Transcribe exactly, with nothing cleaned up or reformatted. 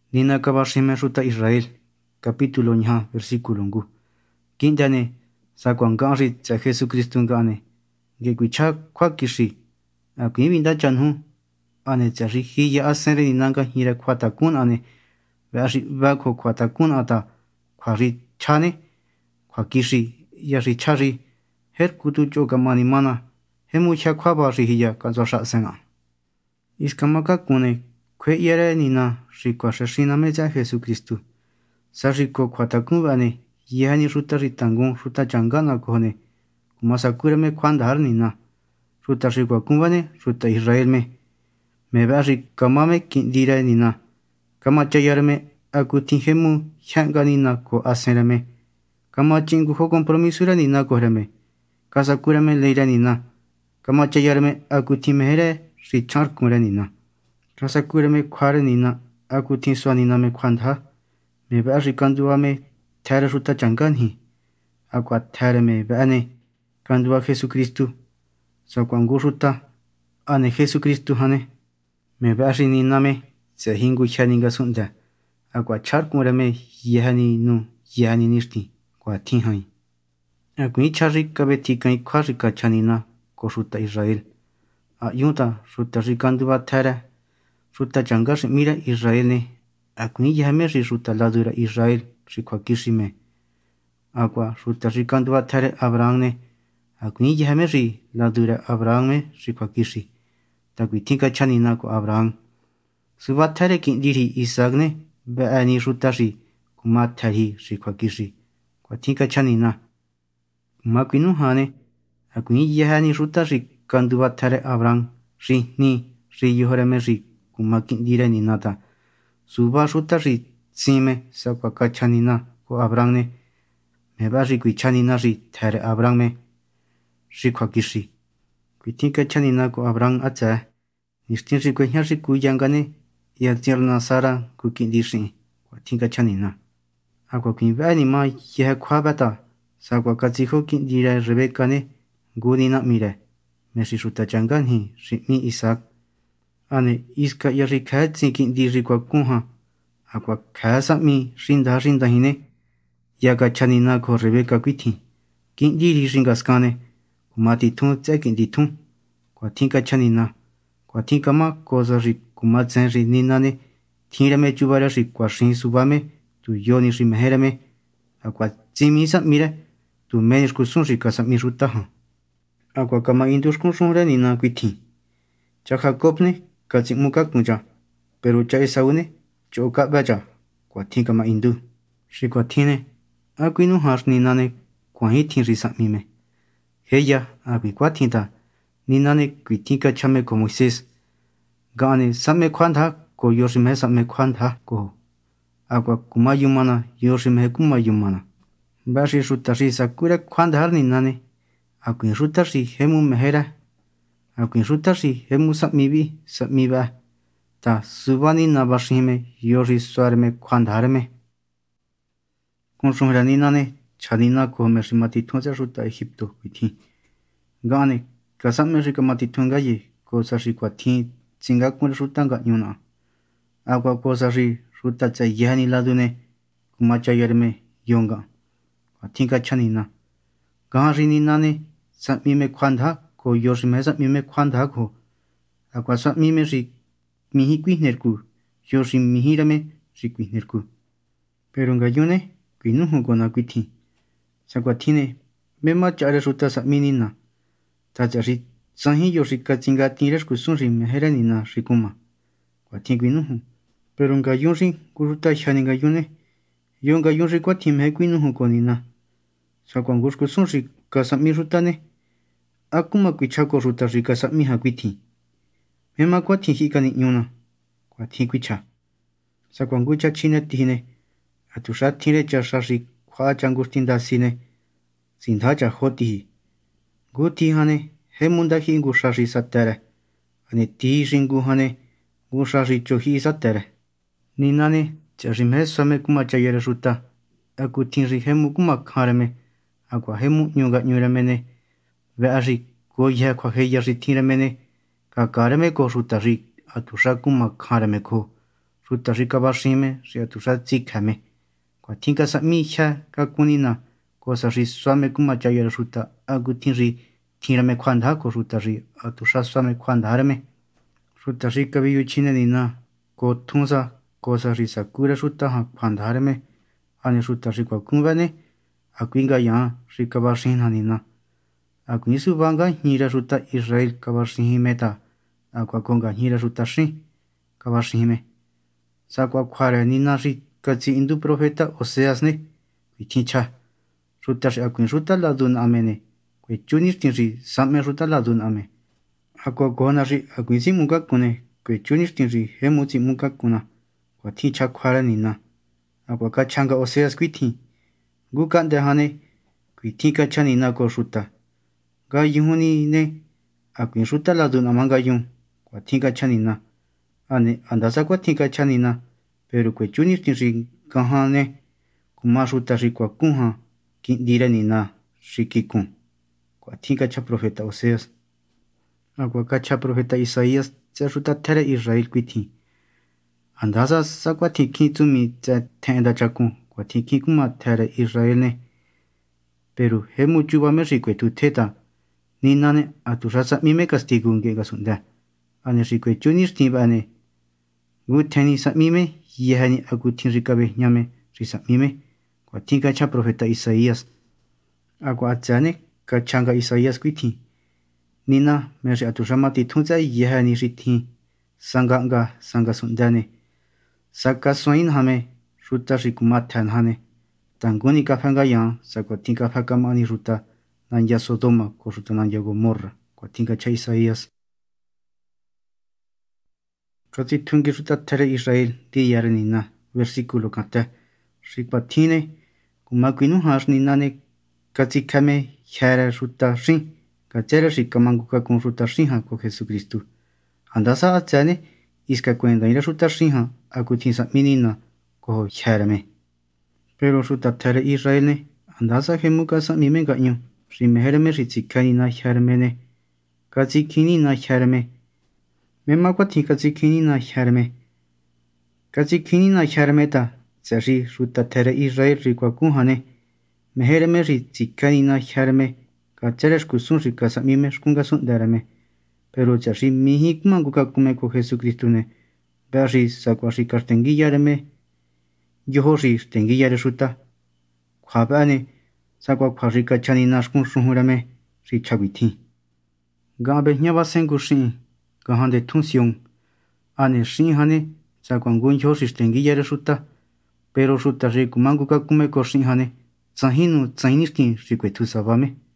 Nina kabashime ruta Israel, capítulo ña, versículo ngu. Quindane, saquanganri, sa Jesucristo ngane, que cuicha quakishi, a quinvinda chanhu, ane tsari hiya asenre ninanga hira quatakun ane, vashi vako quatakun ata, quari chane, quakishi, yashi chari, her kutu choka manimana, hemucha quabashi hiya kanzosha senga. Iskamaka kune, kwe yere nina, rikwa shashina mecha Jesucristo. Sariko quatakun vane, yani ruta ritangun, ruta changana kohone, kumasakura me kwandar nina, ruta rikwa kumbane, ruta Israel me, me bashi kamame kindira nina, kama chayarme, akutingemu, hyanga nina ko asenrame, kama chingu ho compromisura nina kohrame, kasakura me leira nina, kama chayarme, akutimere, richar kure nina, kasakura me kware nina, akutin swanina me kwandha, me bashi kanduame, thare ruta changani, aqua thare me bane, kandua Jesucristo, sakwangu ruta, ane Jesucristo hane, me bashi niname, se hingu chaninga sunda, aqua charkurame, yehani nu, yehani nishti, qua tinhai. Aqui charri kabetika ikwarika chanina, ko ruta Israel. A yunta, ruta rikandua thare, ruta changashi mira Israel ne, aqui yahame ruta ladura Israel, rikwakishime. Aqua ruta rikandua thare Abraham ne, aqui yahame ladura Abraham me, rikwakishi. Taquitinka chanina ko Abraham. Suba thare kindiri Isaac ne, baani ruta ri, kuma thari rikwakishi. Kwatinka chanina. Maquinu hane, aqui yahani ruta rikandua thare Abraham, ri ni, ri yohoreme ri, kuma kindira ni nata. Suba ruta ri, sime, sakwaka chanina ko Abraham ne, me ba ri chanina ri, thare Abraham me, rikwakishi. Kuitinka chanina ko Abraham atza, nistin rikwe hya riku yangane, ya tierna Sara kukindishi, kwatinka chanina. Aqua kinvani ma yeha kwabata, sakwa katsiho kindira Rebecca ne, gudina mire, me ruta changani, ritni Isaac. Ane iska yarikatsi kindiri kwa kunha, aqua kasa mi rinda rinda hine, yaga chanina ko Rebecca kwiti, kindiri ringaskane, kumati tun tse kindi tun, kwatinka chanina, kwatinka ma koza ri kumatsen ri ninane, tirame chubara ri kwa shin subame, tu yoni ri meherame, aqua tsimisa mire, tu menis kusun ri kasa mi rutaha. Aqua kama indus kusun re nina kwiti. Cha Jacob ne, katsi muka kunja, pero cha Esaune, choka baja, kwatinka ma indu. Ri kwatine, aquinu har ninane, kwa hitin risa mime. Heya, agui kwatinta, ninane kwitinka chame ko Moises. Gane same kwanda, ko yoshime same kwanda, ko. Aqua kumayumana, yoshime kumayumana. Bashi ruta risa kure kwanda har ninane, aquin ruta ri hemu mehera, aquin ruta ri hemu samibi, samiba, ta subani nabashime, yoshi suarme kwanda harme. Kunshunra ninane, chanina ko me rimati tunza ruta Egipto, witi. Gane, kasame rikamati tungaye, kosa ri kwatin, tsinga kun ruta nga yuna. Aqua kosa ri ruta tsa yani ladune, kumachayarme, yonga. Kwatinka chanina. Gahari ninane, samime kwanda, ko yoshime samime kwanda ko. Aqua samime ri mihi kwihnerku, yoshi mihirame, ri kwihnerku. Pero nga yune, kwinuhu kona kwiti. Sakwatine, mema chare ruta saminina. Tacha ri, sanhi yoshi katsinga tires kusun ri mehera nina rikuma. Kwatin kwinuhu. Pero nga yunri, kuruta shani nga yune, yonga yunri kwatime kwinuhu konina. Sakwangus kusun ri kasami rutane, akuma kwichako ruta ri kasami hakwiti. Mema kwatin hikani yuna, kwatin kwicha. Sakwangucha chine tine, atusha tine chasha ri kwa changustinda sine, sindhacha hoti. Guti hane, hemunda hi ngusha ri satere, ane ti ringu hane, ngusha ri chohi satere. Ninane, chashime suame kumachayere ruta, akutin ri hemu kumakhareme, aqua hemu nyunga nyuremene, veari goya kwa heya ri tiremene, kakareme ko ruta ri, atusha kumakhareme ko, ruta xi kabaxime xi atuxa tsikjame kuatjin kasa'mi jya kakunina cosa xi suame kumachayare xuta akutjin xi tjinrame kjuanda ko xuta xi atuxa suame kjuandareme xuta xi kabiyuchjinenina ko tjunsa cosa xi sakure xuta jan kjuandareme ane xuta xi kuakun bene a kui ngayan xi kabaxijnanina a kui suba ngajñire xuta Israel kabaxijime ta a kuako ngajñire xuta xin kabaxijime sa kuakjuare nina xi katsi'indu profeta Oseasne kuitjin chja xuta xi a kui xuta ladu na'amene kuechu nixtjin xi sa'me xuta ladu na'ame a kuakona xi a kui tsi'mu kakune kuechu nixtjin xi jemu tsi'mu kakuna kuatjin chja kjuare nina a kuakachja nga Oseas kuitjin ngu ka'nde jane kuitjin kachja nina ko xuta ngayujunine a kui xuta ladu na'ma ngayun kuatjin kachja nina ane andasa kuatjin kachja nina pero kuechu nixtjin xi kajane kuma xuta xi kuakun jan ki'ndire nina xi kikun kuatjin kachja profeta Oseas a kuakachja profeta Isaías tse'e xuta tjere Israel kuitjin andasa sa kuatjin kjin tsumi tse'e tjen'e ndachakun kuatjin kjin kuma tjere Israelne pero jemu chubame xi kuetutje ta ninane atuxa sa'mime castigu ng'e ngasun'nde ane xi kuechu nixtjin ba'ene ngu tjenni sa'mime yejeni akutjin xi kabejñame xi sa'mime kuatjin kachja profeta Isaías a kua'atsene kachja nga Isaías kuitjin nina me xi atuxa matitjun tse'e yejeni xi tjin sanga'nga sa ngasun'ndene sa kasuaennjame xuta xi kuma tjenjane tanguni kafengayan sa kuatjin kafekama'ani xuta nanya Sodoma ko xuta nanya Gomorra kuatjin kachja Isaías katsitjungi xuta tjere Israel ndiyare nina versículo kate xi kuatjinne kuma kuinujan xninane katsikjeme jyere xuta xin ngatsere xi kamangu kakun xuta xinjan ko Jesucristu andasa atsene iska kuendañre xuta xinjan akutjin sa'minina ko jyereme pero xuta tjere Israelne andasa jemu kasa'mime nga'ñu xi mejere xi tsikjenina jyeremene katsikjinnina jyereme mema kuatjin katsikjinnina jyereme katsikjinnina jyereme ta tse'e xi xuta tjere Israel xi kuakunjane mejere xi tsikjenina jyereme ngatsere xkusun xi kasa'mime xku ngasun'ndereme pero tse'e xi mijín kumangu kakunme ko Jesucristune vea xi sakua xi kaxtengiyareme yojo xi xtengiyare xuta kjua be'ane sakua kjua xi kachja nina xkun xujunreme xi chja kuitjin nga b'ejña basen ngu xi'in nga ndetjun Sión ane xi'in jane sakua ngu nyojo xi xtengiyare xuta pero xuta xi kumangu kakunme ko xi'in jane tsajin nu tsain nixtjin xi kuetju sabame